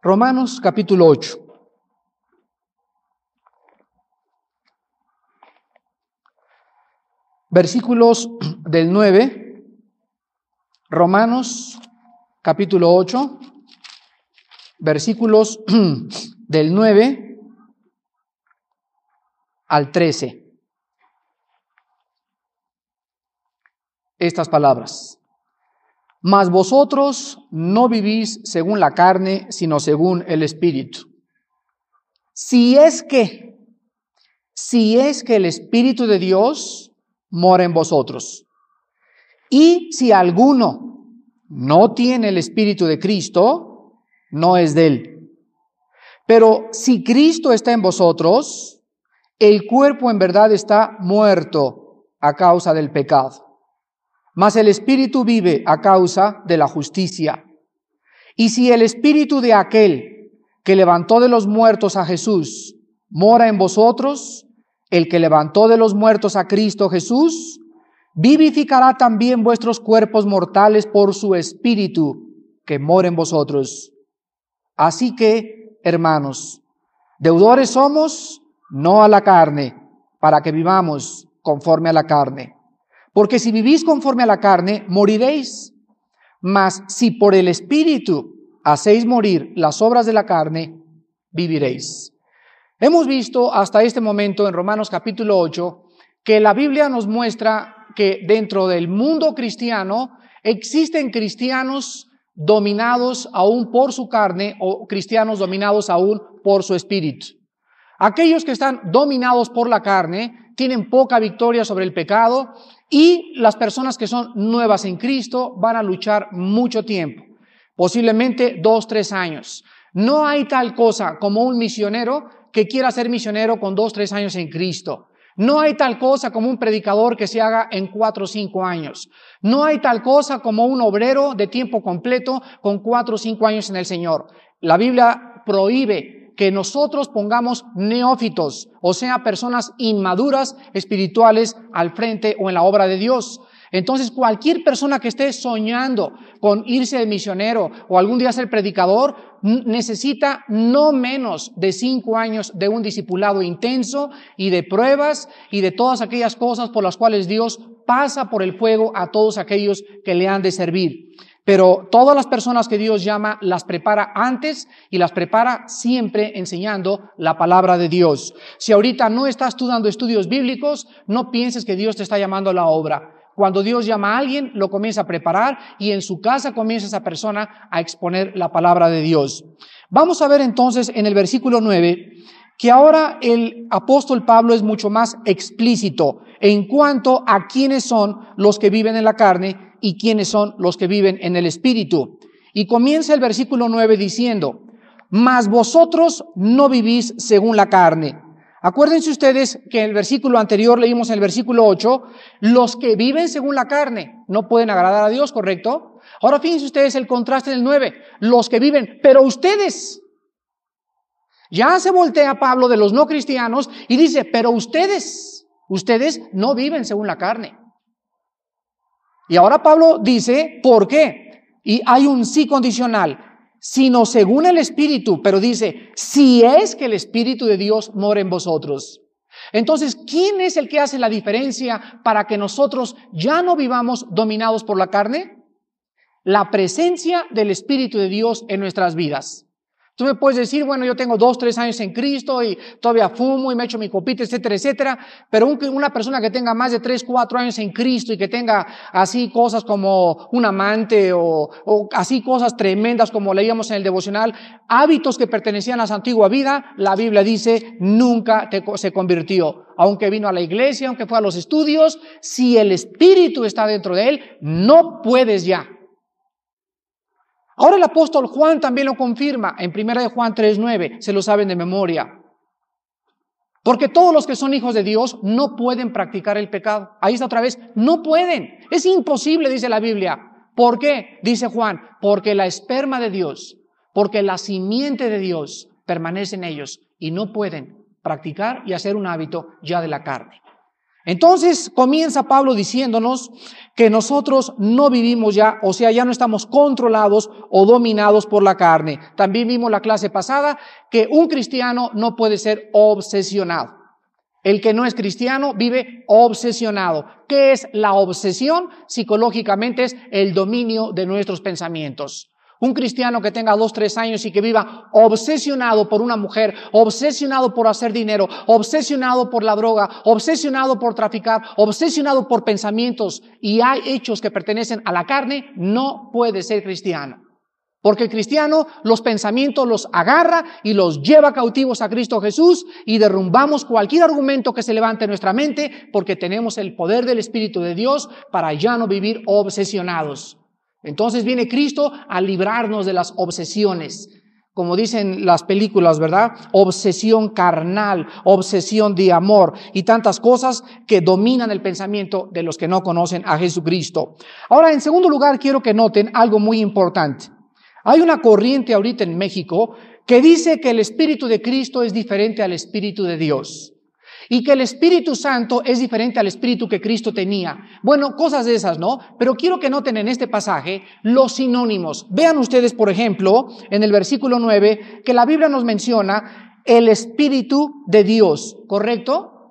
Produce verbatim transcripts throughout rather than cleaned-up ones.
Romanos capítulo ocho. Versículos del nueve, Romanos capítulo ocho, versículos del nueve al trece. Estas palabras: Mas vosotros no vivís según la carne, sino según el Espíritu. Si es que, si es que el Espíritu de Dios mora en vosotros. Y si alguno no tiene el Espíritu de Cristo, no es de él. Pero si Cristo está en vosotros, el cuerpo en verdad está muerto a causa del pecado, mas el Espíritu vive a causa de la justicia. Y si el Espíritu de aquel que levantó de los muertos a Jesús mora en vosotros, el que levantó de los muertos a Cristo Jesús, vivificará también vuestros cuerpos mortales por su Espíritu que mora en vosotros. Así que, hermanos, deudores somos, no a la carne, para que vivamos conforme a la carne. Porque si vivís conforme a la carne, moriréis. Mas si por el Espíritu hacéis morir las obras de la carne, viviréis. Hemos visto hasta este momento en Romanos capítulo ocho que la Biblia nos muestra que dentro del mundo cristiano existen cristianos dominados aún por su carne o cristianos dominados aún por su espíritu. Aquellos que están dominados por la carne tienen poca victoria sobre el pecado, y las personas que son nuevas en Cristo van a luchar mucho tiempo, posiblemente dos, tres años. No hay tal cosa como un misionero que quiera ser misionero con dos, tres años en Cristo. No hay tal cosa como un predicador que se haga en cuatro o cinco años. No hay tal cosa como un obrero de tiempo completo con cuatro o cinco años en el Señor. La Biblia prohíbe que nosotros pongamos neófitos, o sea, personas inmaduras espirituales al frente o en la obra de Dios. Entonces, cualquier persona que esté soñando con irse de misionero o algún día ser predicador, necesita no menos de cinco años de un discipulado intenso y de pruebas y de todas aquellas cosas por las cuales Dios pasa por el fuego a todos aquellos que le han de servir. Pero todas las personas que Dios llama las prepara antes y las prepara siempre enseñando la palabra de Dios. Si ahorita no estás tú dando estudios bíblicos, no pienses que Dios te está llamando a la obra. Cuando Dios llama a alguien, lo comienza a preparar y en su casa comienza esa persona a exponer la palabra de Dios. Vamos a ver entonces en el versículo nueve que ahora el apóstol Pablo es mucho más explícito en cuanto a quiénes son los que viven en la carne y quiénes son los que viven en el Espíritu. Y comienza el versículo nueve diciendo: Mas vosotros no vivís según la carne. Acuérdense ustedes que en el versículo anterior leímos en el versículo ocho, los que viven según la carne no pueden agradar a Dios, ¿correcto? Ahora fíjense ustedes el contraste en el nueve, los que viven, pero ustedes. Ya se voltea Pablo de los no cristianos y dice, pero ustedes, ustedes no viven según la carne. Y ahora Pablo dice, ¿por qué? Y hay un sí condicional, sino según el Espíritu, pero dice, si es que el Espíritu de Dios mora en vosotros. Entonces, ¿quién es el que hace la diferencia para que nosotros ya no vivamos dominados por la carne? La presencia del Espíritu de Dios en nuestras vidas. Tú me puedes decir, bueno, yo tengo dos, tres años en Cristo y todavía fumo y me echo mi copita, etcétera, etcétera. Pero un, una persona que tenga más de tres, cuatro años en Cristo y que tenga así cosas como un amante o, o así cosas tremendas como leíamos en el devocional, hábitos que pertenecían a su antigua vida, la Biblia dice, nunca te, se convirtió. Aunque vino a la iglesia, aunque fue a los estudios, si el Espíritu está dentro de él, no puedes ya. Ahora el apóstol Juan también lo confirma en primera de Juan tres nueve, se lo saben de memoria. Porque todos los que son hijos de Dios no pueden practicar el pecado. Ahí está otra vez, no pueden. Es imposible, dice la Biblia. ¿Por qué? Dice Juan, porque la esperma de Dios, porque la simiente de Dios permanece en ellos y no pueden practicar y hacer un hábito ya de la carne. Entonces comienza Pablo diciéndonos que nosotros no vivimos ya, o sea, ya no estamos controlados o dominados por la carne. También vimos la clase pasada que un cristiano no puede ser obsesionado. El que no es cristiano vive obsesionado. ¿Qué es la obsesión? Psicológicamente es el dominio de nuestros pensamientos. Un cristiano que tenga dos, tres años y que viva obsesionado por una mujer, obsesionado por hacer dinero, obsesionado por la droga, obsesionado por traficar, obsesionado por pensamientos y hay hechos que pertenecen a la carne, no puede ser cristiano. Porque el cristiano los pensamientos los agarra y los lleva cautivos a Cristo Jesús y derrumbamos cualquier argumento que se levante en nuestra mente porque tenemos el poder del Espíritu de Dios para ya no vivir obsesionados. Entonces viene Cristo a librarnos de las obsesiones, como dicen las películas, ¿verdad? Obsesión carnal, obsesión de amor y tantas cosas que dominan el pensamiento de los que no conocen a Jesucristo. Ahora, en segundo lugar, quiero que noten algo muy importante. Hay una corriente ahorita en México que dice que el Espíritu de Cristo es diferente al Espíritu de Dios. Y que el Espíritu Santo es diferente al Espíritu que Cristo tenía. Bueno, cosas de esas, ¿no? Pero quiero que noten en este pasaje los sinónimos. Vean ustedes, por ejemplo, en el versículo nueve, que la Biblia nos menciona el Espíritu de Dios, ¿correcto?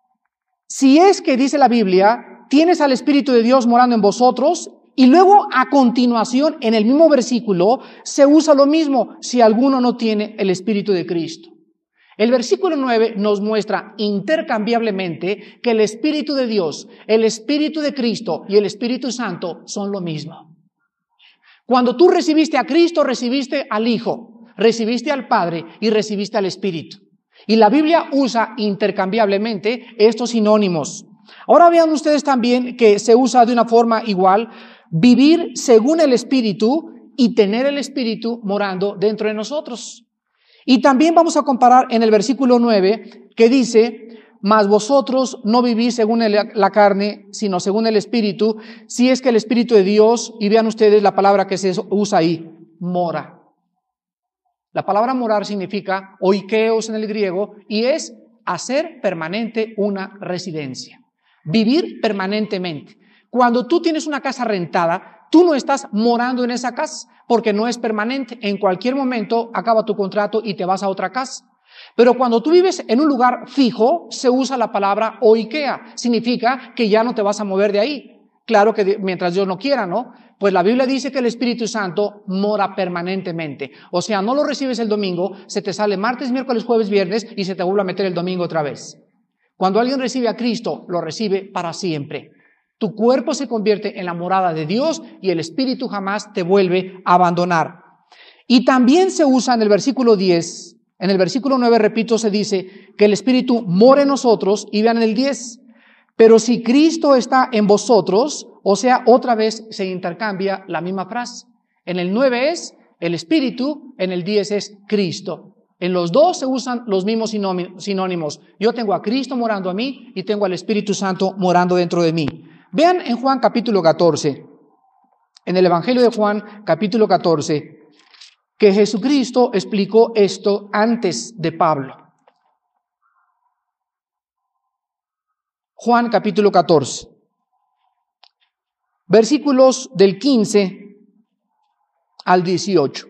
Si es que dice la Biblia, tienes al Espíritu de Dios morando en vosotros, y luego a continuación, en el mismo versículo, se usa lo mismo, si alguno no tiene el Espíritu de Cristo. El versículo nueve nos muestra intercambiablemente que el Espíritu de Dios, el Espíritu de Cristo y el Espíritu Santo son lo mismo. Cuando tú recibiste a Cristo, recibiste al Hijo, recibiste al Padre y recibiste al Espíritu. Y la Biblia usa intercambiablemente estos sinónimos. Ahora vean ustedes también que se usa de una forma igual, vivir según el Espíritu y tener el Espíritu morando dentro de nosotros. Y también vamos a comparar en el versículo nueve que dice, mas vosotros no vivís según el, la carne, sino según el Espíritu, si es que el Espíritu de Dios, y vean ustedes la palabra que se usa ahí, mora. La palabra morar significa oikeos en el griego y es hacer permanente una residencia, vivir permanentemente. Cuando tú tienes una casa rentada, tú no estás morando en esa casa porque no es permanente. En cualquier momento acaba tu contrato y te vas a otra casa. Pero cuando tú vives en un lugar fijo, se usa la palabra oikea. Significa que ya no te vas a mover de ahí. Claro que mientras Dios no quiera, ¿no? Pues la Biblia dice que el Espíritu Santo mora permanentemente. O sea, no lo recibes el domingo, se te sale martes, miércoles, jueves, viernes y se te vuelve a meter el domingo otra vez. Cuando alguien recibe a Cristo, lo recibe para siempre. Tu cuerpo se convierte en la morada de Dios y el Espíritu jamás te vuelve a abandonar. Y también se usa en el versículo diez, en el versículo nueve, repito, se dice que el Espíritu mora en nosotros, y vean el diez, pero si Cristo está en vosotros, o sea, otra vez se intercambia la misma frase. En el nueve es el Espíritu, en el diez es Cristo. En los dos se usan los mismos sinónimos. Yo tengo a Cristo morando a mí y tengo al Espíritu Santo morando dentro de mí. Vean en Juan capítulo catorce, en el Evangelio de Juan capítulo catorce, que Jesucristo explicó esto antes de Pablo. Juan capítulo catorce, versículos del quince al dieciocho.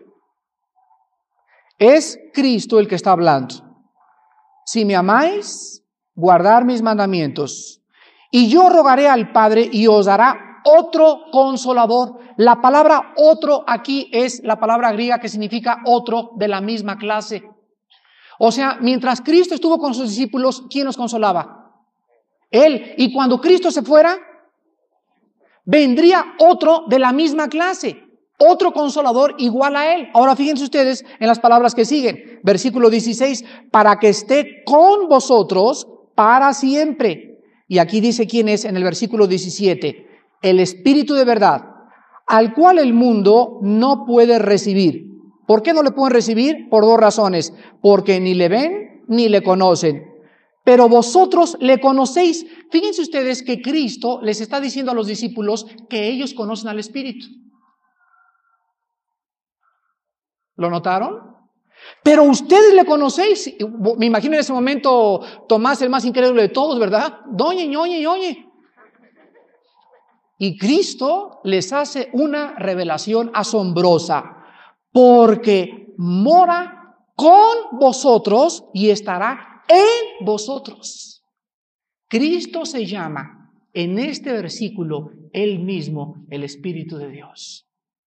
Es Cristo el que está hablando. Si me amáis, guardad mis mandamientos. Y yo rogaré al Padre y os dará otro consolador. La palabra otro aquí es la palabra griega que significa otro de la misma clase. O sea, mientras Cristo estuvo con sus discípulos, ¿quién los consolaba? Él. Y cuando Cristo se fuera, vendría otro de la misma clase. Otro consolador igual a Él. Ahora fíjense ustedes en las palabras que siguen. Versículo dieciséis, para que esté con vosotros para siempre. Y aquí dice quién es en el versículo diecisiete, el Espíritu de verdad, al cual el mundo no puede recibir. ¿Por qué no le pueden recibir? Por dos razones, porque ni le ven ni le conocen. Pero vosotros le conocéis. Fíjense ustedes que Cristo les está diciendo a los discípulos que ellos conocen al Espíritu. ¿Lo notaron? Pero ustedes le conocéis. Me imagino en ese momento Tomás, el más incrédulo de todos, ¿verdad? Doñe, ñoñe, ñoñe. Y Cristo les hace una revelación asombrosa, porque mora con vosotros y estará en vosotros. Cristo se llama en este versículo Él mismo, el Espíritu de Dios.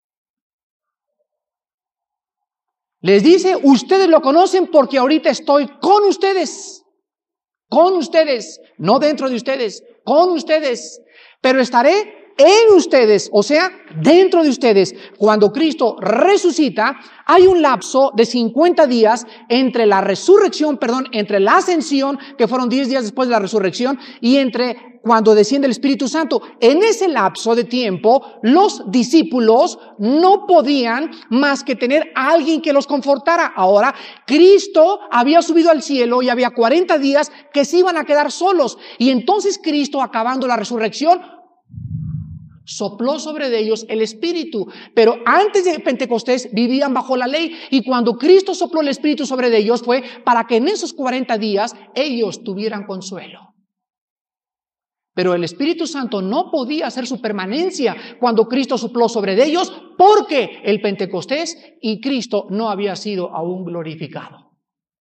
Les dice, ustedes lo conocen porque ahorita estoy con ustedes, con ustedes, no dentro de ustedes, con ustedes, pero estaré en ustedes, o sea, dentro de ustedes. Cuando Cristo resucita, hay un lapso de cincuenta días entre la resurrección, perdón, entre la ascensión, que fueron diez días después de la resurrección, y entre cuando desciende el Espíritu Santo. En ese lapso de tiempo, los discípulos no podían más que tener a alguien que los confortara. Ahora, Cristo había subido al cielo y había cuarenta días que se iban a quedar solos. Y entonces Cristo, acabando la resurrección, sopló sobre ellos el Espíritu. Pero antes de Pentecostés vivían bajo la ley, y cuando Cristo sopló el Espíritu sobre ellos fue para que en esos cuarenta días ellos tuvieran consuelo. Pero el Espíritu Santo no podía hacer su permanencia cuando Cristo sopló sobre ellos, porque el Pentecostés y Cristo no había sido aún glorificado.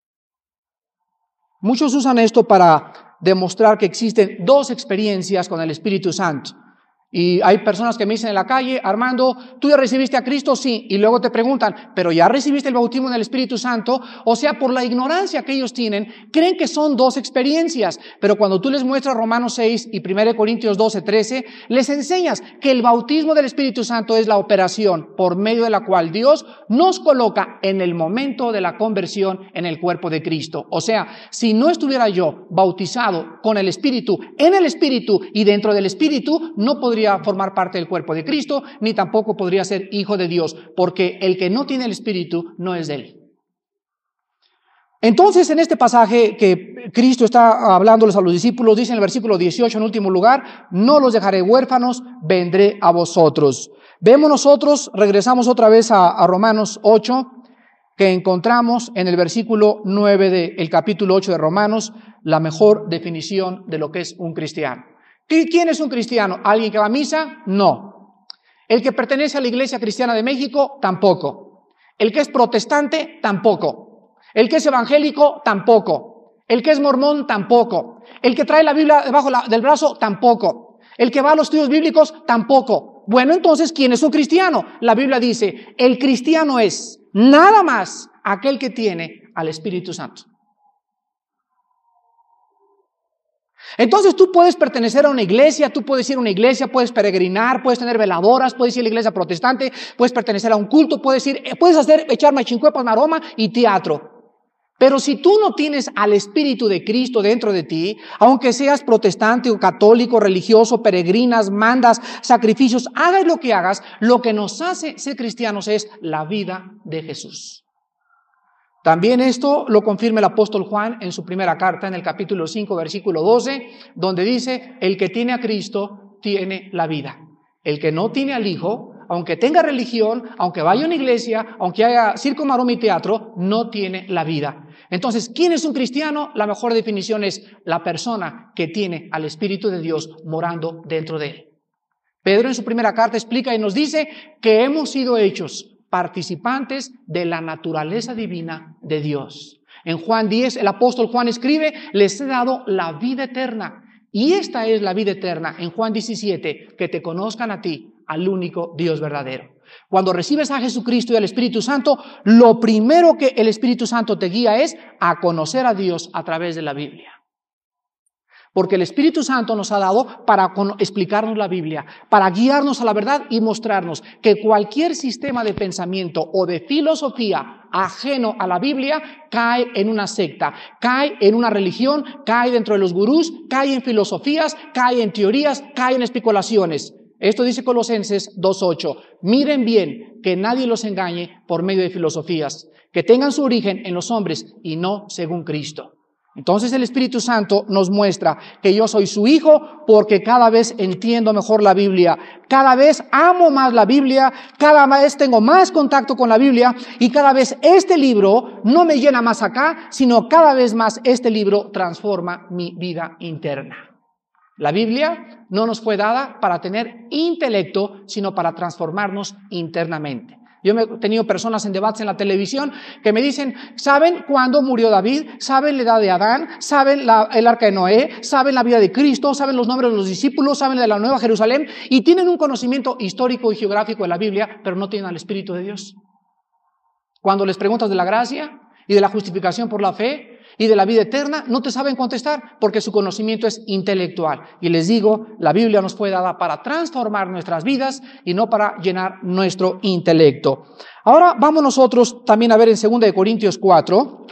Muchos usan esto para demostrar que existen dos experiencias con el Espíritu Santo. Y hay personas que me dicen en la calle, Armando, ¿tú ya recibiste a Cristo? Sí. Y luego te preguntan, ¿pero ya recibiste el bautismo en el Espíritu Santo? O sea, por la ignorancia que ellos tienen, creen que son dos experiencias. Pero cuando tú les muestras Romanos seis y primera Corintios doce, trece, les enseñas que el bautismo del Espíritu Santo es la operación por medio de la cual Dios nos coloca en el momento de la conversión en el cuerpo de Cristo. O sea, si no estuviera yo bautizado con el Espíritu, en el Espíritu y dentro del Espíritu, no podría formar parte del cuerpo de Cristo, ni tampoco podría ser hijo de Dios, porque el que no tiene el Espíritu no es de Él. Entonces, en este pasaje que Cristo está hablándoles a los discípulos, dice en el versículo dieciocho, en último lugar, no los dejaré huérfanos, vendré a vosotros. Vemos nosotros, regresamos otra vez a, a Romanos ocho, que encontramos en el versículo nueve del capítulo ocho de Romanos, la mejor definición de lo que es un cristiano. ¿Quién es un cristiano? ¿Alguien que va a misa? No. ¿El que pertenece a la Iglesia Cristiana de México? Tampoco. ¿El que es protestante? Tampoco. ¿El que es evangélico? Tampoco. ¿El que es mormón? Tampoco. ¿El que trae la Biblia debajo del brazo? Tampoco. ¿El que va a los estudios bíblicos? Tampoco. Bueno, entonces, ¿quién es un cristiano? La Biblia dice, el cristiano es nada más aquel que tiene al Espíritu Santo. Entonces tú puedes pertenecer a una iglesia, tú puedes ir a una iglesia, puedes peregrinar, puedes tener veladoras, puedes ir a la iglesia protestante, puedes pertenecer a un culto, puedes ir, puedes hacer, echar machincuepas, maroma y teatro. Pero si tú no tienes al Espíritu de Cristo dentro de ti, aunque seas protestante o católico, religioso, peregrinas, mandas, sacrificios, hagas lo que hagas, lo que nos hace ser cristianos es la vida de Jesús. También esto lo confirma el apóstol Juan en su primera carta, en el capítulo cinco, versículo doce, donde dice, el que tiene a Cristo tiene la vida. El que no tiene al Hijo, aunque tenga religión, aunque vaya a una iglesia, aunque haga circo, maroma y teatro, no tiene la vida. Entonces, ¿quién es un cristiano? La mejor definición es la persona que tiene al Espíritu de Dios morando dentro de él. Pedro en su primera carta explica y nos dice que hemos sido hechos participantes de la naturaleza divina de Dios. En Juan diez, el apóstol Juan escribe, les he dado la vida eterna. Y esta es la vida eterna, en Juan diecisiete, que te conozcan a ti, al único Dios verdadero. Cuando recibes a Jesucristo y al Espíritu Santo, lo primero que el Espíritu Santo te guía es a conocer a Dios a través de la Biblia. Porque el Espíritu Santo nos ha dado para explicarnos la Biblia, para guiarnos a la verdad y mostrarnos que cualquier sistema de pensamiento o de filosofía ajeno a la Biblia cae en una secta, cae en una religión, cae dentro de los gurús, cae en filosofías, cae en teorías, cae en especulaciones. Esto dice Colosenses dos ocho. Miren bien que nadie los engañe por medio de filosofías, que tengan su origen en los hombres y no según Cristo. Entonces el Espíritu Santo nos muestra que yo soy su hijo porque cada vez entiendo mejor la Biblia, cada vez amo más la Biblia, cada vez tengo más contacto con la Biblia y cada vez este libro no me llena más acá, sino cada vez más este libro transforma mi vida interna. La Biblia no nos fue dada para tener intelecto, sino para transformarnos internamente. Yo he tenido personas en debates en la televisión que me dicen, ¿saben cuándo murió David? ¿Saben la edad de Adán? ¿Saben la, el arca de Noé? ¿Saben la vida de Cristo? ¿Saben los nombres de los discípulos? ¿Saben de la Nueva Jerusalén? Y tienen un conocimiento histórico y geográfico de la Biblia, pero no tienen al Espíritu de Dios. Cuando les preguntas de la gracia y de la justificación por la fe y de la vida eterna, no te saben contestar porque su conocimiento es intelectual. Y les digo, la Biblia nos fue dada para transformar nuestras vidas y no para llenar nuestro intelecto. Ahora vamos nosotros también a ver en segunda de Corintios cuatro.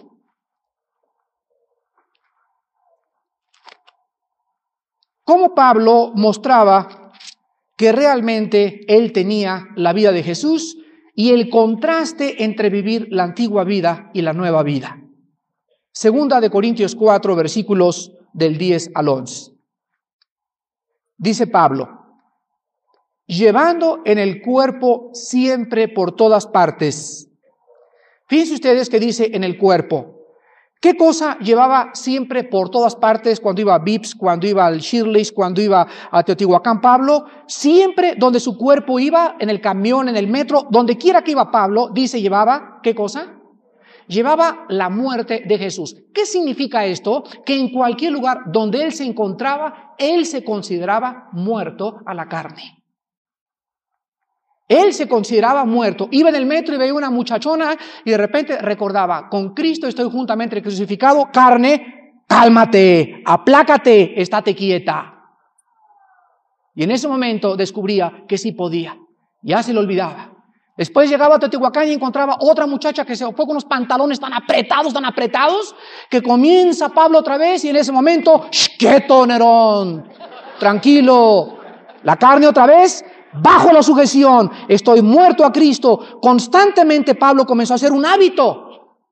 Cómo Pablo mostraba que realmente él tenía la vida de Jesús y el contraste entre vivir la antigua vida y la nueva vida. Segunda de Corintios cuatro, versículos del diez al once. Dice Pablo, llevando en el cuerpo siempre por todas partes. Fíjense ustedes que dice en el cuerpo. ¿Qué cosa llevaba siempre por todas partes cuando iba a Vips, cuando iba al Shirley's, cuando iba a Teotihuacán Pablo? Siempre donde su cuerpo iba, en el camión, en el metro, donde quiera que iba Pablo, dice llevaba, ¿qué cosa? Llevaba la muerte de Jesús. ¿Qué significa esto? Que en cualquier lugar donde él se encontraba, él se consideraba muerto a la carne. Él se consideraba muerto. Iba en el metro y veía una muchachona y de repente recordaba, con Cristo estoy juntamente crucificado, carne, cálmate, aplácate, estate quieta. Y en ese momento descubría que sí podía. Ya se le olvidaba. Después llegaba a Teotihuacán y encontraba otra muchacha que se fue con unos pantalones tan apretados, tan apretados, que comienza Pablo otra vez y en ese momento, ¡shh, quieto, Nerón! Tranquilo, la carne otra vez, bajo la sujeción, estoy muerto a Cristo. Constantemente Pablo comenzó a hacer un hábito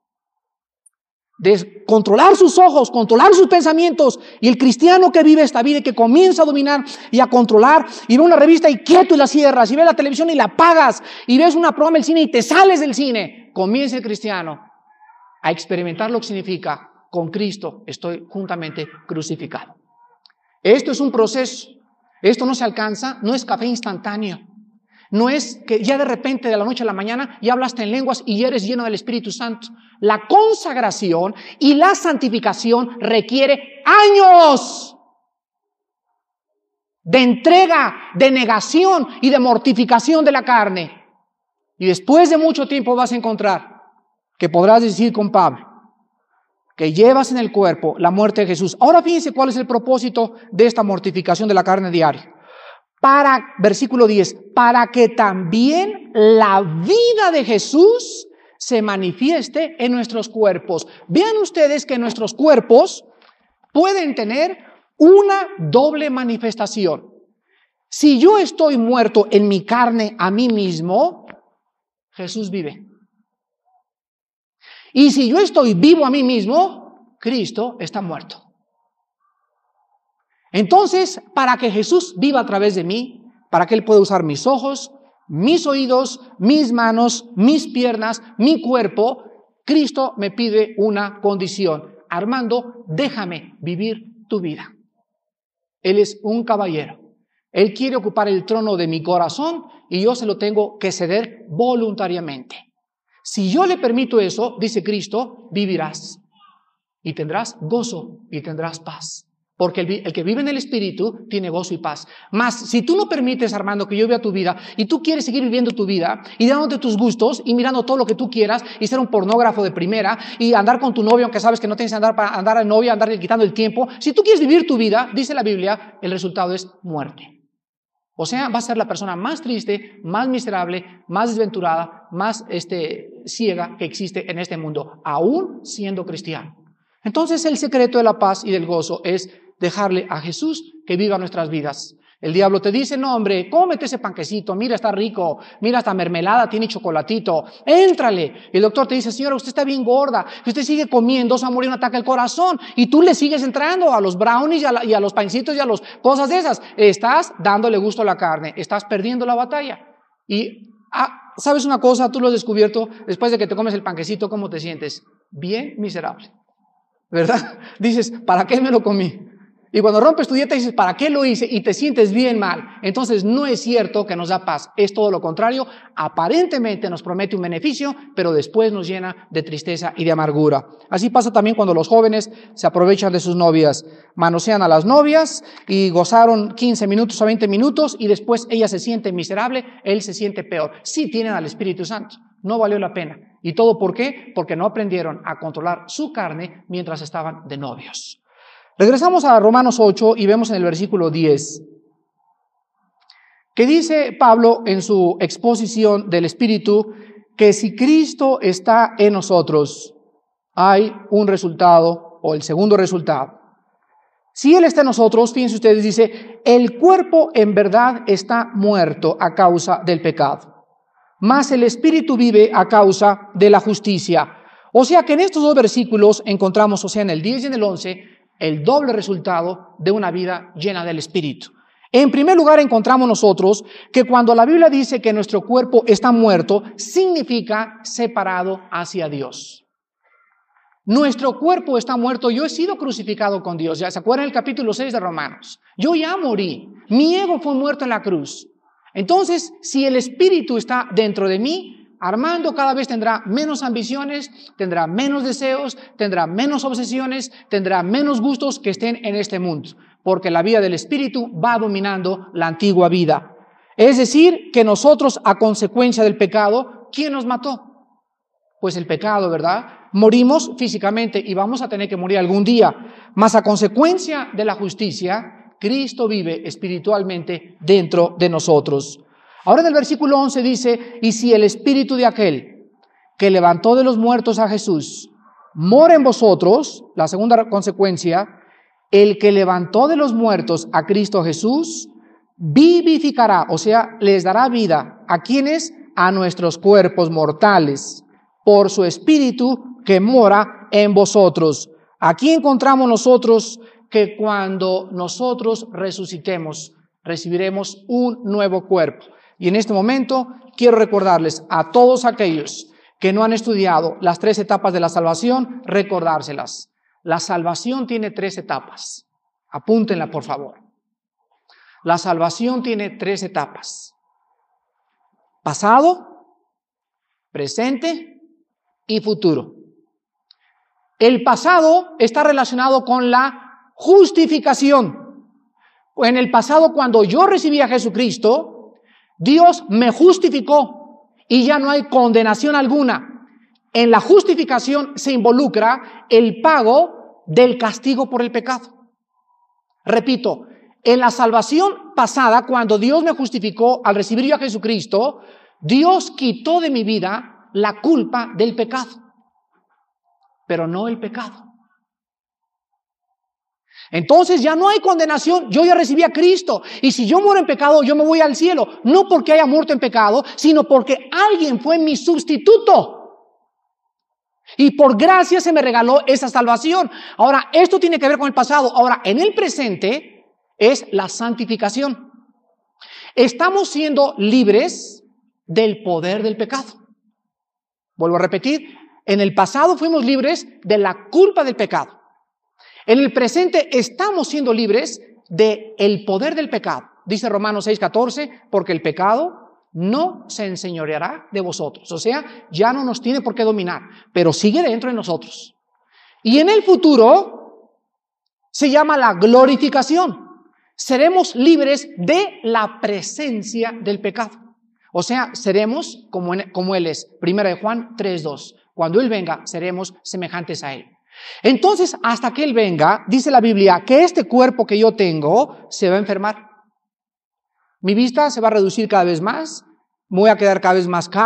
de controlar sus ojos, controlar sus pensamientos. Y el cristiano que vive esta vida y que comienza a dominar y a controlar, y ve una revista y quieto y la cierras, y ve la televisión y la apagas, y ves una programa del cine y te sales del cine, comienza el cristiano a experimentar lo que significa, con Cristo estoy juntamente crucificado. Esto es un proceso, esto no se alcanza, no es café instantáneo. No es que ya de repente de la noche a la mañana ya hablaste en lenguas y ya eres lleno del Espíritu Santo. La consagración y la santificación requiere años de entrega, de negación y de mortificación de la carne. Y después de mucho tiempo vas a encontrar que podrás decir con Pablo que llevas en el cuerpo la muerte de Jesús. Ahora fíjense cuál es el propósito de esta mortificación de la carne diaria. Para, versículo diez, para que también la vida de Jesús se manifieste en nuestros cuerpos. Vean ustedes que nuestros cuerpos pueden tener una doble manifestación. Si yo estoy muerto en mi carne a mí mismo, Jesús vive. Y si yo estoy vivo a mí mismo, Cristo está muerto. Entonces, para que Jesús viva a través de mí, para que Él pueda usar mis ojos, mis oídos, mis manos, mis piernas, mi cuerpo, Cristo me pide una condición. Armando, déjame vivir tu vida. Él es un caballero. Él quiere ocupar el trono de mi corazón y yo se lo tengo que ceder voluntariamente. Si yo le permito eso, dice Cristo, vivirás y tendrás gozo y tendrás paz. Porque el, el que vive en el Espíritu tiene gozo y paz. Mas, si tú no permites, Armando, que yo vea tu vida y tú quieres seguir viviendo tu vida y dándote tus gustos y mirando todo lo que tú quieras y ser un pornógrafo de primera y andar con tu novio aunque sabes que no tienes que andar para andar a novia, andarle quitando el tiempo. Si tú quieres vivir tu vida, dice la Biblia, el resultado es muerte. O sea, vas a ser la persona más triste, más miserable, más desventurada, más este, ciega que existe en este mundo, aún siendo cristiano. Entonces, el secreto de la paz y del gozo es dejarle a Jesús que viva nuestras vidas. El diablo te dice, no hombre, cómete ese panquecito, mira, está rico, mira, esta mermelada tiene chocolatito, éntrale. Y el doctor te dice, señora, usted está bien gorda, si usted sigue comiendo, se va a morir un ataque al corazón. Y tú le sigues entrando a los brownies y a, la, y a los pancitos y a las cosas de esas. Estás dándole gusto a la carne, estás perdiendo la batalla. Y, ah, ¿sabes una cosa? Tú lo has descubierto, después de que te comes el panquecito, ¿cómo te sientes? Bien miserable, ¿verdad? Dices, ¿para qué me lo comí? Y cuando rompes tu dieta dices, ¿para qué lo hice? Y te sientes bien mal. Entonces no es cierto que nos da paz, es todo lo contrario. Aparentemente nos promete un beneficio, pero después nos llena de tristeza y de amargura. Así pasa también cuando los jóvenes se aprovechan de sus novias. Manosean a las novias y gozaron quince minutos o veinte minutos y después ella se siente miserable, él se siente peor. Sí tienen al Espíritu Santo, no valió la pena. ¿Y todo por qué? Porque no aprendieron a controlar su carne mientras estaban de novios. Regresamos a Romanos ocho y vemos en el versículo diez, que dice Pablo en su exposición del Espíritu, que si Cristo está en nosotros, hay un resultado, o el segundo resultado. Si Él está en nosotros, fíjense ustedes, dice, el cuerpo en verdad está muerto a causa del pecado, mas el Espíritu vive a causa de la justicia. O sea que en estos dos versículos encontramos, o sea, en el diez y en el once, el doble resultado de una vida llena del Espíritu. En primer lugar, encontramos nosotros que cuando la Biblia dice que nuestro cuerpo está muerto, significa separado hacia Dios. Nuestro cuerpo está muerto. Yo he sido crucificado con Dios. Ya se acuerdan el capítulo seis de Romanos. Yo ya morí. Mi ego fue muerto en la cruz. Entonces, si el Espíritu está dentro de mí, Armando cada vez tendrá menos ambiciones, tendrá menos deseos, tendrá menos obsesiones, tendrá menos gustos que estén en este mundo, porque la vida del Espíritu va dominando la antigua vida. Es decir, que nosotros, a consecuencia del pecado, ¿quién nos mató? Pues el pecado, ¿verdad? Morimos físicamente y vamos a tener que morir algún día, mas a consecuencia de la justicia, Cristo vive espiritualmente dentro de nosotros. Ahora en el versículo once dice, y si el Espíritu de aquel que levantó de los muertos a Jesús mora en vosotros, la segunda consecuencia, el que levantó de los muertos a Cristo Jesús, vivificará, o sea, les dará vida. ¿A quiénes? A nuestros cuerpos mortales, por su Espíritu que mora en vosotros. Aquí encontramos nosotros que cuando nosotros resucitemos, recibiremos un nuevo cuerpo. Y en este momento quiero recordarles a todos aquellos que no han estudiado las tres etapas de la salvación, recordárselas. La salvación tiene tres etapas. Apúntenla, por favor. La salvación tiene tres etapas. Pasado, presente y futuro. El pasado está relacionado con la justificación. En el pasado, cuando yo recibí a Jesucristo, Dios me justificó y ya no hay condenación alguna. En la justificación se involucra el pago del castigo por el pecado. Repito, en la salvación pasada, cuando Dios me justificó al recibir yo a Jesucristo, Dios quitó de mi vida la culpa del pecado, pero no el pecado. Entonces ya no hay condenación, yo ya recibí a Cristo, y si yo muero en pecado, yo me voy al cielo, no porque haya muerto en pecado, sino porque alguien fue mi sustituto, y por gracia se me regaló esa salvación. Ahora, esto tiene que ver con el pasado. Ahora, en el presente es la santificación. Estamos siendo libres del poder del pecado. Vuelvo a repetir, en el pasado fuimos libres de la culpa del pecado. En el presente estamos siendo libres del poder del pecado. Dice Romanos seis catorce, porque el pecado no se enseñoreará de vosotros. O sea, ya no nos tiene por qué dominar, pero sigue dentro de nosotros. Y en el futuro se llama la glorificación. Seremos libres de la presencia del pecado. O sea, seremos como, en, como Él es. Primera de Juan tres dos. Cuando Él venga, seremos semejantes a Él. Entonces, hasta que Él venga, dice la Biblia, que este cuerpo que yo tengo se va a enfermar. Mi vista se va a reducir cada vez más, me voy a quedar cada vez más calvo,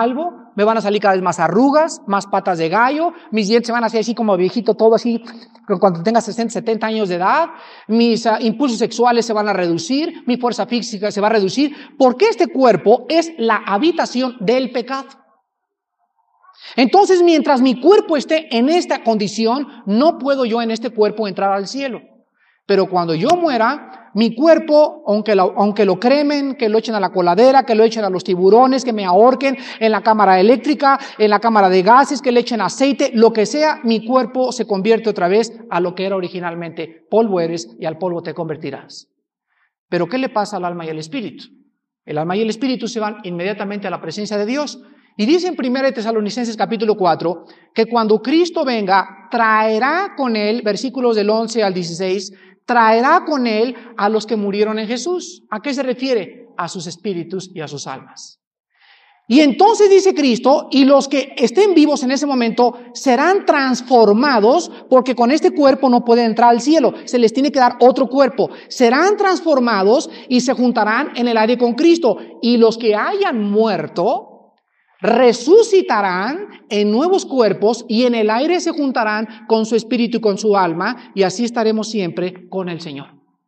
me van a salir cada vez más arrugas, más patas de gallo, mis dientes se van a hacer así como viejito, todo así, cuando tenga sesenta, setenta años de edad, mis uh, impulsos sexuales se van a reducir, mi fuerza física se va a reducir, porque este cuerpo es la habitación del pecado. Entonces, mientras mi cuerpo esté en esta condición, no puedo yo en este cuerpo entrar al cielo. Pero cuando yo muera, mi cuerpo, aunque lo, aunque lo cremen, que lo echen a la coladera, que lo echen a los tiburones, que me ahorquen en la cámara eléctrica, en la cámara de gases, que le echen aceite, lo que sea, mi cuerpo se convierte otra vez a lo que era originalmente. Polvo eres y al polvo te convertirás. Pero ¿qué le pasa al alma y al espíritu? El alma y el espíritu se van inmediatamente a la presencia de Dios. Y dice en primera de Tesalonicenses capítulo cuatro, que cuando Cristo venga, traerá con él, versículos del once al dieciséis, traerá con él a los que murieron en Jesús. ¿A qué se refiere? A sus espíritus y a sus almas. Y entonces dice Cristo, y los que estén vivos en ese momento serán transformados, porque con este cuerpo no pueden entrar al cielo, se les tiene que dar otro cuerpo. Serán transformados y se juntarán en el aire con Cristo. Y los que hayan muerto resucitarán en nuevos cuerpos y en el aire se juntarán con su espíritu y con su alma, y así estaremos siempre con el Señor.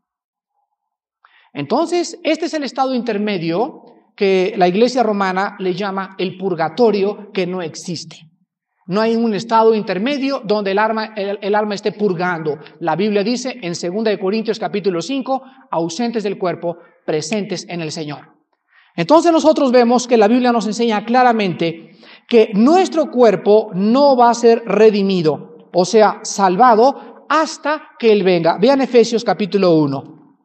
Entonces, este es el estado intermedio que la Iglesia romana le llama el purgatorio, que no existe. No hay un estado intermedio donde el alma, el, el alma esté purgando. La Biblia dice en segunda de Corintios capítulo cinco, ausentes del cuerpo, presentes en el Señor. Entonces nosotros vemos que la Biblia nos enseña claramente que nuestro cuerpo no va a ser redimido, o sea, salvado, hasta que Él venga. Vean Efesios capítulo uno.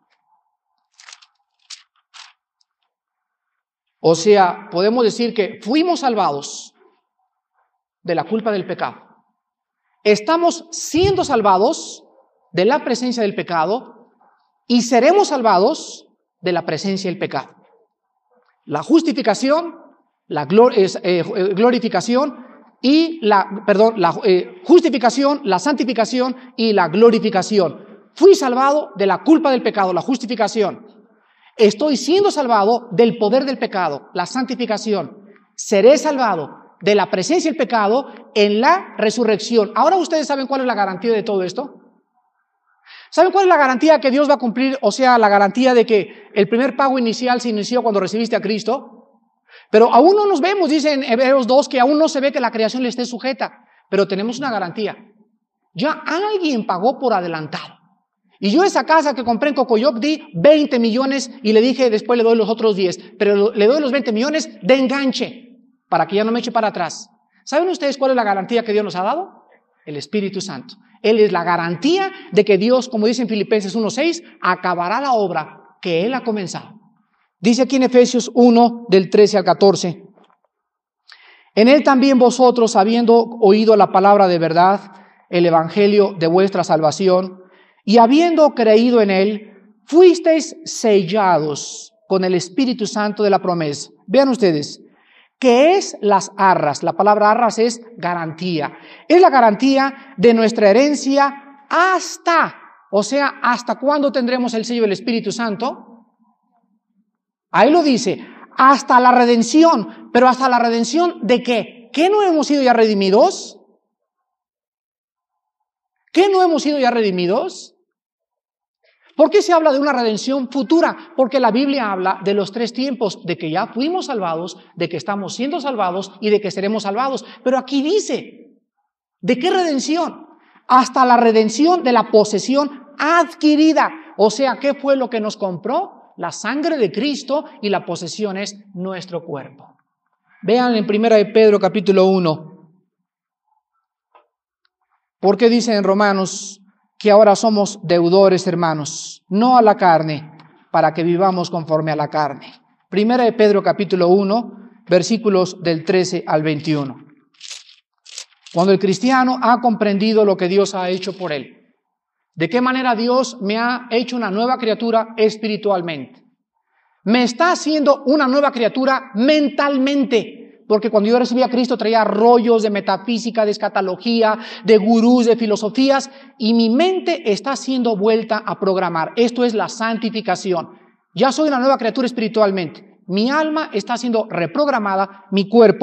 O sea, podemos decir que fuimos salvados de la culpa del pecado. Estamos siendo salvados de la presencia del pecado y seremos salvados de la presencia del pecado. La justificación, la glor, eh, eh, glorificación y la, perdón, la eh, justificación, la santificación y la glorificación. Fui salvado de la culpa del pecado, la justificación. Estoy siendo salvado del poder del pecado, la santificación. Seré salvado de la presencia del pecado en la resurrección. Ahora ustedes saben cuál es la garantía de todo esto. ¿Saben cuál es la garantía que Dios va a cumplir? O sea, la garantía de que el primer pago inicial se inició cuando recibiste a Cristo. Pero aún no nos vemos, dice en Hebreos dos, que aún no se ve que la creación le esté sujeta. Pero tenemos una garantía. Ya alguien pagó por adelantado. Y yo esa casa que compré en Cocoyoc di veinte millones y le dije después le doy los otros diez. Pero le doy los veinte millones de enganche para que ya no me eche para atrás. ¿Saben ustedes cuál es la garantía que Dios nos ha dado? El Espíritu Santo. Él es la garantía de que Dios, como dice en Filipenses uno seis, acabará la obra que Él ha comenzado. Dice aquí en Efesios uno, del trece al catorce. En Él también vosotros, habiendo oído la palabra de verdad, el evangelio de vuestra salvación, y habiendo creído en Él, fuisteis sellados con el Espíritu Santo de la promesa. Vean ustedes, ¿qué es las arras? La palabra arras es garantía. Es la garantía de nuestra herencia hasta, o sea, ¿hasta cuándo tendremos el sello del Espíritu Santo? Ahí lo dice, hasta la redención. ¿Pero hasta la redención de qué? ¿Qué no hemos sido ya redimidos? ¿Qué no hemos sido ya redimidos? ¿Por qué se habla de una redención futura? Porque la Biblia habla de los tres tiempos, de que ya fuimos salvados, de que estamos siendo salvados y de que seremos salvados. Pero aquí dice, ¿de qué redención? Hasta la redención de la posesión adquirida. O sea, ¿qué fue lo que nos compró? La sangre de Cristo, y la posesión es nuestro cuerpo. Vean en primera de Pedro capítulo uno. ¿Por qué dice en Romanos que ahora somos deudores, hermanos, no a la carne, para que vivamos conforme a la carne? Primera de Pedro capítulo uno, versículos del trece al veintiuno. Cuando el cristiano ha comprendido lo que Dios ha hecho por él, de qué manera Dios me ha hecho una nueva criatura espiritualmente, me está haciendo una nueva criatura mentalmente. Porque cuando yo recibí a Cristo traía rollos de metafísica, de escatología, de gurús, de filosofías, y mi mente está siendo vuelta a programar. Esto es la santificación. Ya soy una nueva criatura espiritualmente. Mi alma está siendo reprogramada, mi cuerpo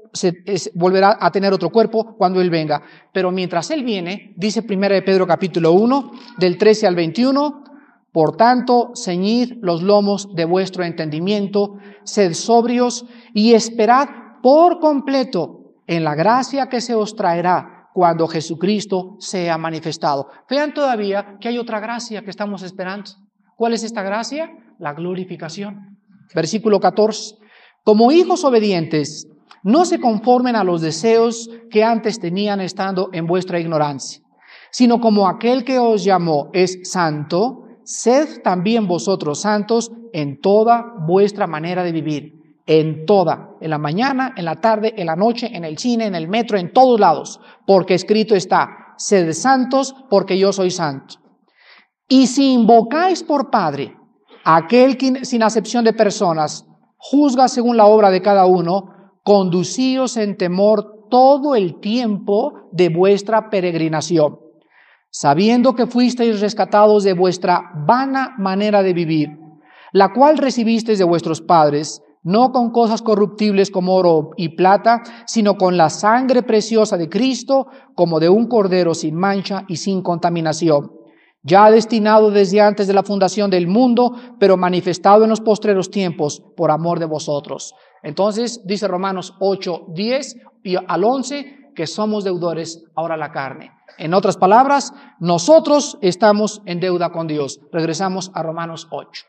se, es, volverá a tener otro cuerpo cuando Él venga. Pero mientras Él viene, dice primera de Pedro capítulo uno, del trece al veintiuno, por tanto, ceñid los lomos de vuestro entendimiento, sed sobrios y esperad por completo en la gracia que se os traerá cuando Jesucristo sea manifestado. Vean todavía que hay otra gracia que estamos esperando. ¿Cuál es esta gracia? La glorificación. Versículo catorce. Como hijos obedientes, no se conformen a los deseos que antes tenían estando en vuestra ignorancia, sino como aquel que os llamó es santo, sed también vosotros santos en toda vuestra manera de vivir, en toda, en la mañana, en la tarde, en la noche, en el cine, en el metro, en todos lados, porque escrito está, sed santos porque yo soy santo. Y si invocáis por Padre aquel que sin acepción de personas juzga según la obra de cada uno, conducíos en temor todo el tiempo de vuestra peregrinación, sabiendo que fuisteis rescatados de vuestra vana manera de vivir, la cual recibisteis de vuestros padres, no con cosas corruptibles como oro y plata, sino con la sangre preciosa de Cristo, como de un cordero sin mancha y sin contaminación, ya destinado desde antes de la fundación del mundo, pero manifestado en los postreros tiempos por amor de vosotros. Entonces, dice Romanos ocho, diez y al once, que somos deudores ahora a la carne. En otras palabras, nosotros estamos en deuda con Dios. Regresamos a Romanos ocho.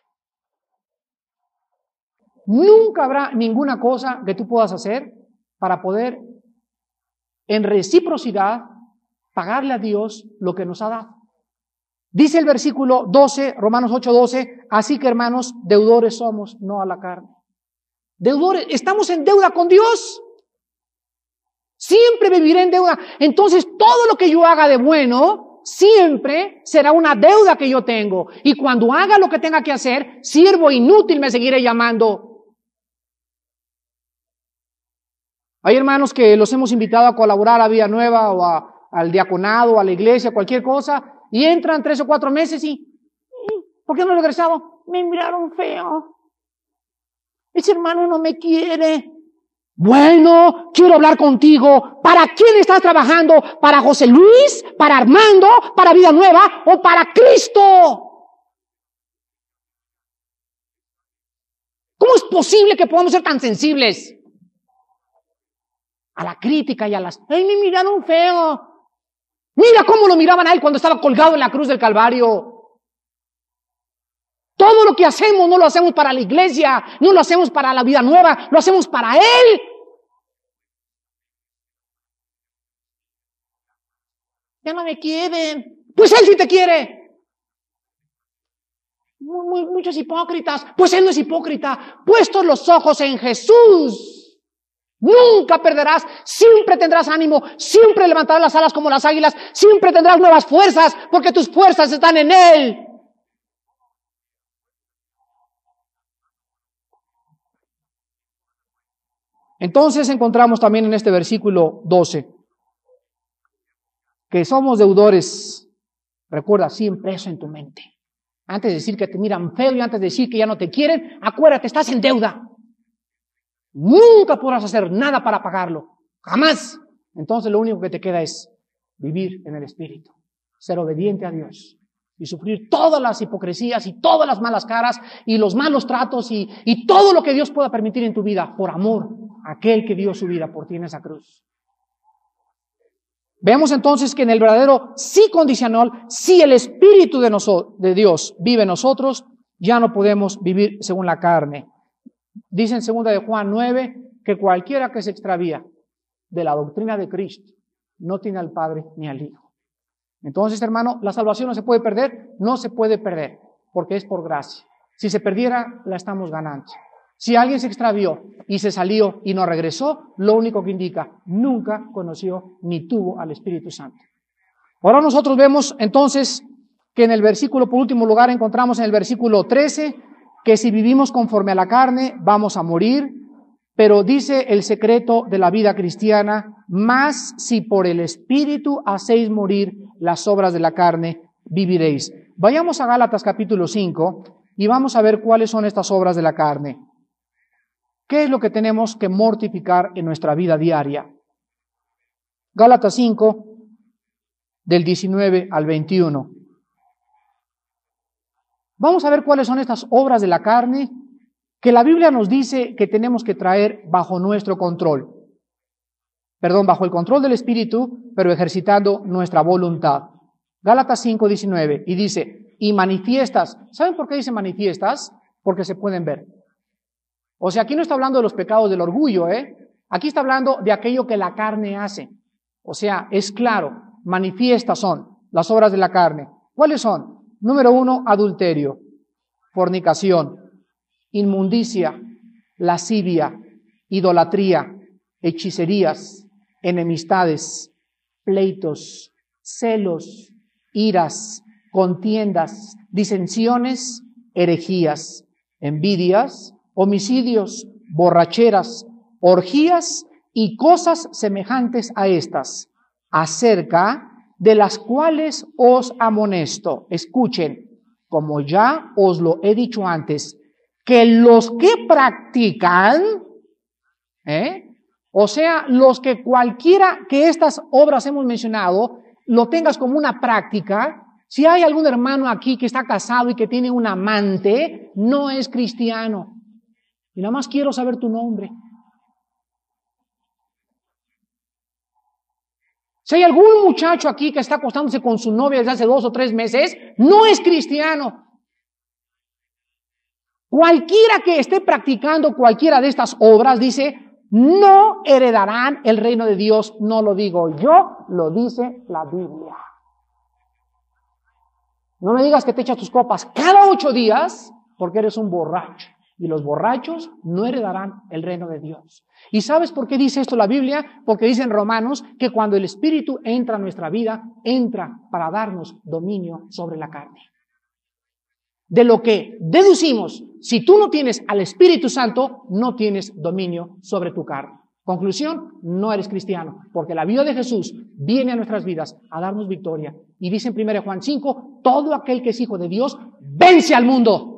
Nunca habrá ninguna cosa que tú puedas hacer para poder, en reciprocidad, pagarle a Dios lo que nos ha dado. Dice el versículo doce, Romanos ocho, doce, así que hermanos, deudores somos, no a la carne. Deudores, estamos en deuda con Dios. Siempre viviré en deuda. Entonces, todo lo que yo haga de bueno, siempre será una deuda que yo tengo. Y cuando haga lo que tenga que hacer, siervo inútil me seguiré llamando. Hay hermanos que los hemos invitado a colaborar a Vida Nueva o a, al diaconado, a la iglesia, cualquier cosa, y entran tres o cuatro meses y, ¿por qué no he regresado? Me miraron feo. Ese hermano no me quiere. Bueno, quiero hablar contigo. ¿Para quién estás trabajando? ¿Para José Luis? ¿Para Armando? ¿Para Vida Nueva? ¿O para Cristo? ¿Cómo es posible que podamos ser tan sensibles a la crítica y a las... ¡Ay, me miraron feo! Mira cómo lo miraban a él cuando estaba colgado en la cruz del Calvario. Todo lo que hacemos no lo hacemos para la iglesia, no lo hacemos para la Vida Nueva, lo hacemos para Él. Ya no me quieren. Pues Él sí te quiere. Muy, muy, muchos hipócritas. Pues Él no es hipócrita. Puestos los ojos en Jesús, nunca perderás, siempre tendrás ánimo, siempre levantarás las alas como las águilas, siempre tendrás nuevas fuerzas, porque tus fuerzas están en Él. Entonces encontramos también en este versículo doce que somos deudores. Recuerda siempre eso en tu mente. Antes de decir que te miran feo y antes de decir que ya no te quieren, acuérdate, estás en deuda. Nunca podrás hacer nada para pagarlo. Jamás. Entonces lo único que te queda es vivir en el Espíritu, ser obediente a Dios y sufrir todas las hipocresías y todas las malas caras y los malos tratos y, y todo lo que Dios pueda permitir en tu vida por amor a aquel que dio su vida por ti en esa cruz. Veamos entonces que en el verdadero sí condicional, si el Espíritu de, nosotros, de Dios vive en nosotros, ya no podemos vivir según la carne. Dice en segunda de Juan nueve que cualquiera que se extravía de la doctrina de Cristo no tiene al Padre ni al Hijo. Entonces, hermano, la salvación no se puede perder, no se puede perder, porque es por gracia. Si se perdiera, la estamos ganando. Si alguien se extravió y se salió y no regresó, lo único que indica, nunca conoció ni tuvo al Espíritu Santo. Ahora nosotros vemos entonces que en el versículo, por último lugar, encontramos en el versículo trece, que si vivimos conforme a la carne, vamos a morir, pero dice el secreto de la vida cristiana, más si por el Espíritu hacéis morir las obras de la carne, viviréis. Vayamos a Gálatas capítulo cinco y vamos a ver cuáles son estas obras de la carne. ¿Qué es lo que tenemos que mortificar en nuestra vida diaria? Gálatas cinco, del diecinueve al veintiuno. Vamos a ver cuáles son estas obras de la carne que la Biblia nos dice que tenemos que traer bajo nuestro control. Perdón, bajo el control del Espíritu, pero ejercitando nuestra voluntad. Gálatas cinco, diecinueve, y dice, y manifiestas. ¿Saben por qué dice manifiestas? Porque se pueden ver. O sea, aquí no está hablando de los pecados del orgullo, ¿eh? Aquí está hablando de aquello que la carne hace. O sea, es claro, manifiestas son las obras de la carne. ¿Cuáles son? Número uno, adulterio, fornicación, inmundicia, lascivia, idolatría, hechicerías, enemistades, pleitos, celos, iras, contiendas, disensiones, herejías, envidias, homicidios, borracheras, orgías y cosas semejantes a estas, acerca de las cuales os amonesto. Escuchen, como ya os lo he dicho antes, que los que practican, ¿eh? o sea, los que cualquiera que estas obras hemos mencionado, lo tengas como una práctica. Si hay algún hermano aquí que está casado y que tiene un amante, no es cristiano. Y nada más quiero saber tu nombre. Si hay algún muchacho aquí que está acostándose con su novia desde hace dos o tres meses, no es cristiano. Cualquiera que esté practicando cualquiera de estas obras, dice, no heredarán el reino de Dios. No lo digo yo, lo dice la Biblia. No me digas que te echas tus copas cada ocho días porque eres un borracho. Y los borrachos no heredarán el reino de Dios. ¿Y sabes por qué dice esto la Biblia? Porque dice en Romanos que cuando el Espíritu entra a nuestra vida, entra para darnos dominio sobre la carne. De lo que deducimos, si tú no tienes al Espíritu Santo, no tienes dominio sobre tu carne. Conclusión, no eres cristiano, porque la vida de Jesús viene a nuestras vidas a darnos victoria. Y dice en primera Juan cinco, todo aquel que es hijo de Dios, vence al mundo.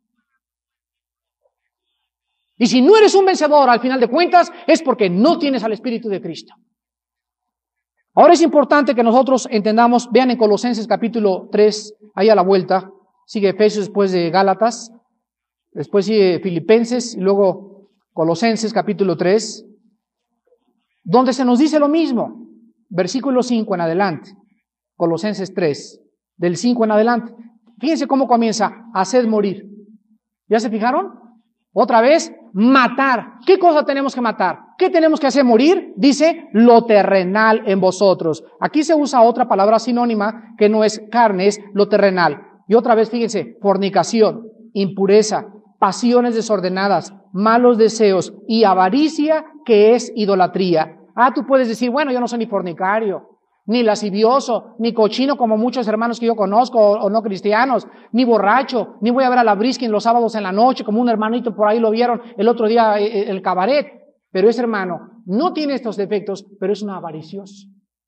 Y si no eres un vencedor, al final de cuentas, es porque no tienes al Espíritu de Cristo. Ahora es importante que nosotros entendamos, vean en Colosenses capítulo tres, ahí a la vuelta, sigue Efesios después de Gálatas, después sigue Filipenses y luego Colosenses capítulo tres, donde se nos dice lo mismo, versículo cinco en adelante, Colosenses tres, del cinco en adelante. Fíjense cómo comienza, haced morir. ¿Ya se fijaron? Otra vez, matar. ¿Qué cosa tenemos que matar? ¿Qué tenemos que hacer morir? Dice, lo terrenal en vosotros. Aquí se usa otra palabra sinónima que no es carne, es lo terrenal. Y otra vez, fíjense, fornicación, impureza, pasiones desordenadas, malos deseos y avaricia, que es idolatría. Ah, tú puedes decir, bueno, yo no soy ni fornicario, ni lascivioso, ni cochino como muchos hermanos que yo conozco o, o no cristianos, ni borracho, ni voy a ver a la briskin los sábados en la noche como un hermanito por ahí lo vieron el otro día en el cabaret. Pero ese hermano no tiene estos defectos, pero es un avaricioso.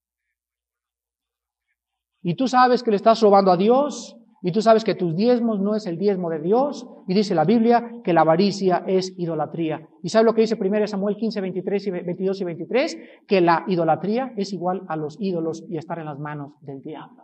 Y tú sabes que le estás robando a Dios, y tú sabes que tus diezmos no es el diezmo de Dios, y dice la Biblia que la avaricia es idolatría. ¿Y sabes lo que dice primero Samuel quince, veintitrés y veintidós y veintitrés? Que la idolatría es igual a los ídolos y estar en las manos del diablo.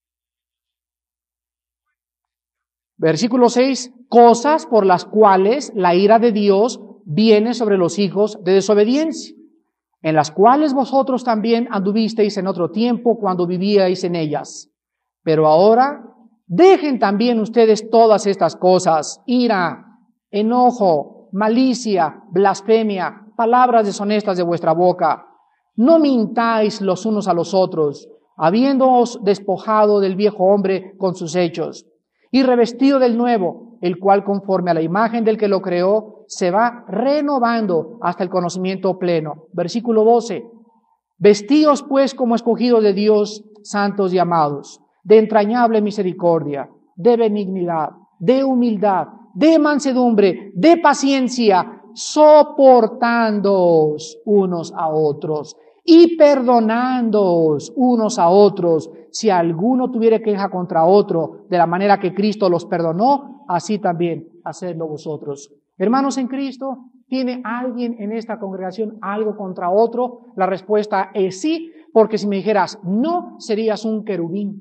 Versículo seis, cosas por las cuales la ira de Dios viene sobre los hijos de desobediencia, en las cuales vosotros también anduvisteis en otro tiempo cuando vivíais en ellas. Pero ahora dejen también ustedes todas estas cosas, ira, enojo, malicia, blasfemia, palabras deshonestas de vuestra boca. No mintáis los unos a los otros, habiéndoos despojado del viejo hombre con sus hechos, y revestido del nuevo, el cual conforme a la imagen del que lo creó, se va renovando hasta el conocimiento pleno. Versículo doce. Vestíos pues como escogidos de Dios, santos y amados, de entrañable misericordia, de benignidad, de humildad, de mansedumbre, de paciencia, soportándoos unos a otros y perdonándoos unos a otros, si alguno tuviera queja contra otro, de la manera que Cristo los perdonó, así también hacedlo vosotros. Hermanos en Cristo, ¿Tiene alguien en esta congregación algo contra otro? La respuesta es sí, porque si me dijeras no, serías un querubín.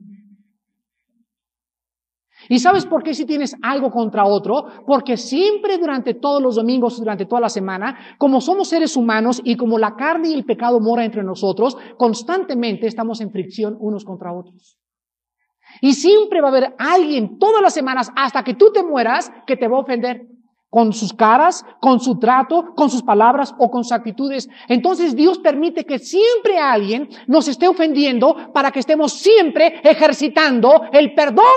¿Y sabes por qué si tienes algo contra otro? Porque siempre durante todos los domingos, durante toda la semana, como somos seres humanos y como la carne y el pecado mora entre nosotros, constantemente estamos en fricción unos contra otros. Y siempre va a haber alguien todas las semanas hasta que tú te mueras que te va a ofender. Con sus caras, con su trato, con sus palabras o con sus actitudes. Entonces Dios permite que siempre alguien nos esté ofendiendo para que estemos siempre ejercitando el perdón.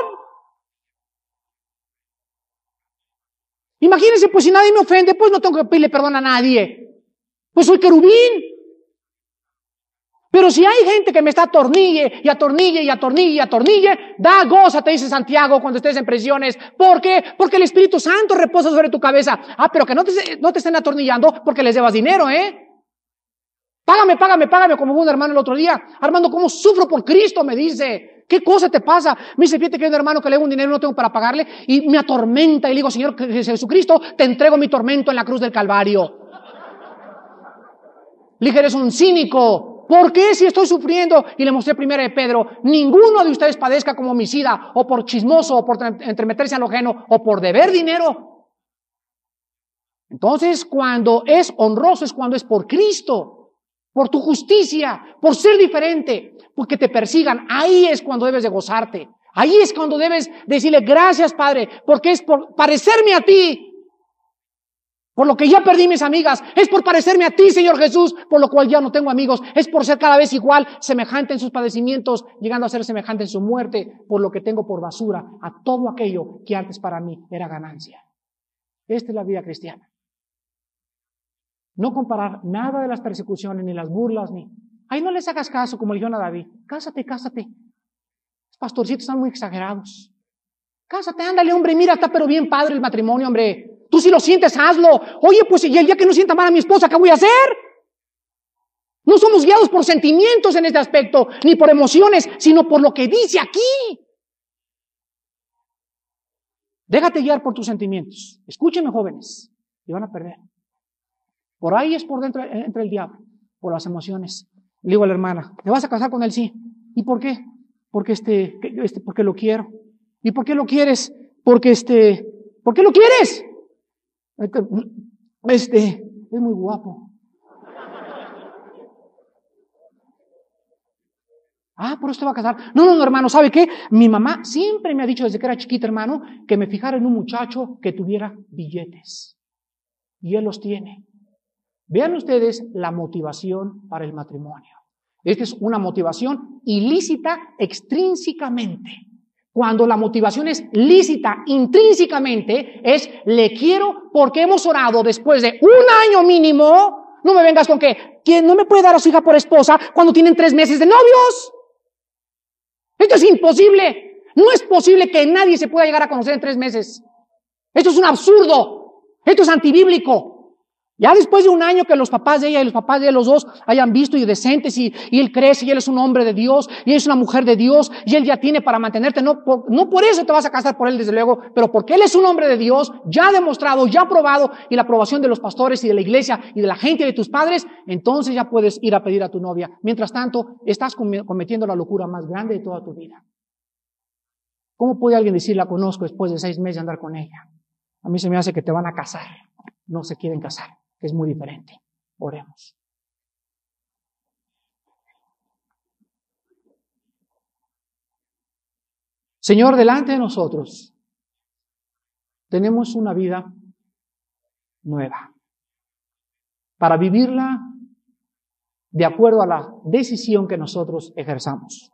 Imagínense, pues si nadie me ofende, pues no tengo que pedirle perdón a nadie. Pues soy querubín. Pero si hay gente que me está atornille y atornille y atornille y atornille, da goza, te dice Santiago cuando estés en prisiones. ¿Por qué? Porque el Espíritu Santo reposa sobre tu cabeza. Ah, pero que no te, no te estén atornillando porque les debas dinero, ¿eh? Págame, págame, págame, como un hermano el otro día. Armando, ¿cómo sufro por Cristo? Me dice. ¿Qué cosa te pasa? Me dice, fíjate que hay un hermano que le debo un dinero y no tengo para pagarle y me atormenta. Y le digo, Señor Jesucristo, te entrego mi tormento en la cruz del Calvario. Le dije, eres un cínico. ¿Por qué si estoy sufriendo? Y le mostré primero de Pedro, ninguno de ustedes padezca como homicida, o por chismoso, o por entremeterse a lo ajeno, o por deber dinero. Entonces, cuando es honroso es cuando es por Cristo, por tu justicia, por ser diferente, porque te persigan. Ahí es cuando debes de gozarte. Ahí es cuando debes decirle, gracias Padre, porque es por parecerme a ti. Por lo que ya perdí mis amigas, es por parecerme a ti, Señor Jesús, por lo cual ya no tengo amigos, es por ser cada vez igual, semejante en sus padecimientos, llegando a ser semejante en su muerte, por lo que tengo por basura a todo aquello que antes para mí era ganancia. Esta es la vida cristiana. No comparar nada de las persecuciones, ni las burlas, ni... Ay, no les hagas caso, como le dijeron a David. Cásate, cásate. Los pastorcitos están muy exagerados. Cásate, ándale, hombre, mira, está pero bien padre el matrimonio, hombre. Tú si lo sientes, hazlo. Oye, pues y el día que no sienta mal a mi esposa, ¿qué voy a hacer? No somos guiados por sentimientos en este aspecto, ni por emociones, sino por lo que dice aquí. Déjate guiar por tus sentimientos. Escúchenme, jóvenes, y van a perder. Por ahí es por dentro, entra el diablo, por las emociones. Le digo a la hermana, ¿te vas a casar con él? Sí. ¿Y por qué? Porque este, este, porque lo quiero. ¿Y por qué lo quieres? Porque este, ¿por qué lo quieres? Este, es muy guapo. Ah, por eso te va a casar. No, no, no, hermano, ¿sabe qué? Mi mamá siempre me ha dicho desde que era chiquita, hermano, que me fijara en un muchacho que tuviera billetes. Y él los tiene. Vean ustedes la motivación para el matrimonio. Esta es una motivación ilícita extrínsecamente. Cuando la motivación es lícita intrínsecamente, es le quiero porque hemos orado después de un año mínimo. No me vengas con que, ¿quién no me puede dar a su hija por esposa cuando tienen tres meses de novios? Esto es imposible. No es posible que nadie se pueda llegar a conocer en tres meses. Esto es un absurdo. Esto es antibíblico. Ya después de un año que los papás de ella y los papás de los dos hayan visto y decentes y, y él crece y él es un hombre de Dios y ella es una mujer de Dios y él ya tiene para mantenerte, no por, no por eso te vas a casar por él desde luego, pero porque él es un hombre de Dios, ya demostrado, ya probado y la aprobación de los pastores y de la iglesia y de la gente y de tus padres, entonces ya puedes ir a pedir a tu novia. Mientras tanto, estás cometiendo la locura más grande de toda tu vida. ¿Cómo puede alguien decir la conozco después de seis meses de andar con ella? A mí se me hace que te van a casar, no se quieren casar. Es muy diferente. Oremos. Señor, delante de nosotros tenemos una vida nueva para vivirla de acuerdo a la decisión que nosotros ejerzamos.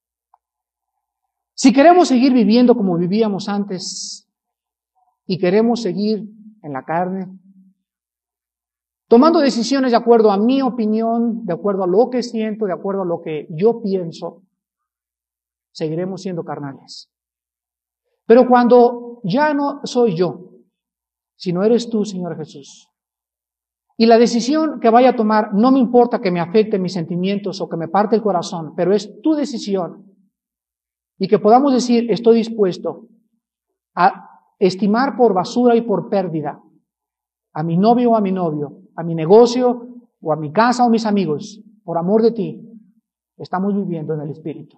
Si queremos seguir viviendo como vivíamos antes y queremos seguir en la carne, tomando decisiones de acuerdo a mi opinión, de acuerdo a lo que siento, de acuerdo a lo que yo pienso, seguiremos siendo carnales. Pero cuando ya no soy yo, sino eres tú, Señor Jesús, y la decisión que vaya a tomar no me importa que me afecte mis sentimientos o que me parte el corazón, pero es tu decisión, y que podamos decir, estoy dispuesto a estimar por basura y por pérdida a mi novio o a mi novio, a mi negocio o a mi casa o mis amigos, por amor de ti, estamos viviendo en el Espíritu.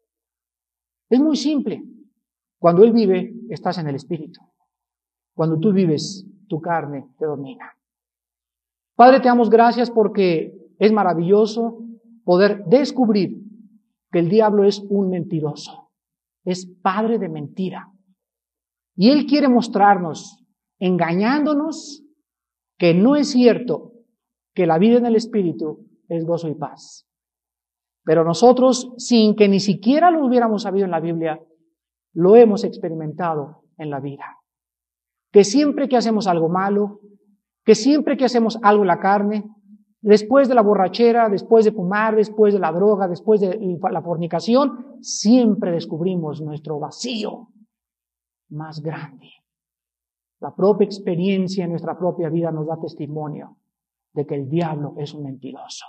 Es muy simple. Cuando Él vive, estás en el Espíritu. Cuando tú vives, tu carne te domina. Padre, te damos gracias porque es maravilloso poder descubrir que el diablo es un mentiroso. Es padre de mentira. Y Él quiere mostrarnos, engañándonos, que no es cierto que la vida en el Espíritu es gozo y paz. Pero nosotros, sin que ni siquiera lo hubiéramos sabido en la Biblia, lo hemos experimentado en la vida. Que siempre que hacemos algo malo, que siempre que hacemos algo en la carne, después de la borrachera, después de fumar, después de la droga, después de la fornicación, siempre descubrimos nuestro vacío más grande. La propia experiencia en nuestra propia vida nos da testimonio de que el diablo es un mentiroso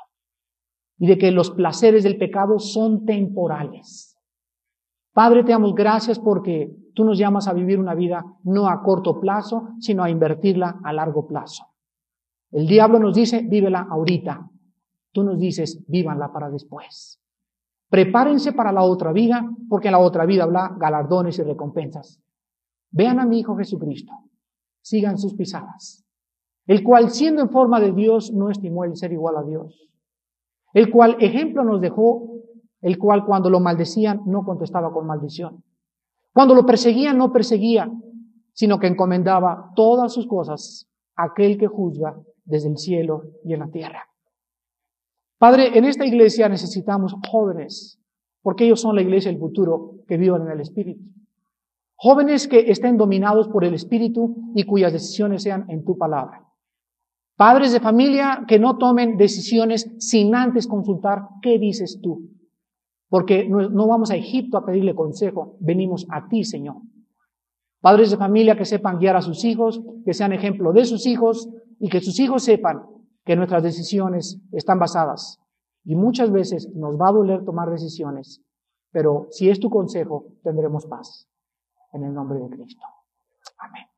y de que los placeres del pecado son temporales. Padre, te damos gracias porque tú nos llamas a vivir una vida no a corto plazo, sino a invertirla a largo plazo. El diablo nos dice, vívela ahorita. Tú nos dices, vívanla para después. Prepárense para la otra vida, porque en la otra vida habrá galardones y recompensas. Vean a mi Hijo Jesucristo. Sigan sus pisadas. El cual, siendo en forma de Dios, no estimó el ser igual a Dios. El cual ejemplo nos dejó, el cual cuando lo maldecían no contestaba con maldición. Cuando lo perseguían no perseguía, sino que encomendaba todas sus cosas a aquel que juzga desde el cielo y en la tierra. Padre, en esta iglesia necesitamos jóvenes, porque ellos son la iglesia del futuro que vivan en el Espíritu. Jóvenes que estén dominados por el Espíritu y cuyas decisiones sean en tu palabra. Padres de familia que no tomen decisiones sin antes consultar qué dices tú. Porque no vamos a Egipto a pedirle consejo, venimos a ti, Señor. Padres de familia que sepan guiar a sus hijos, que sean ejemplo de sus hijos y que sus hijos sepan que nuestras decisiones están basadas. Y muchas veces nos va a doler tomar decisiones, pero si es tu consejo, tendremos paz. En el nombre de Cristo. Amén.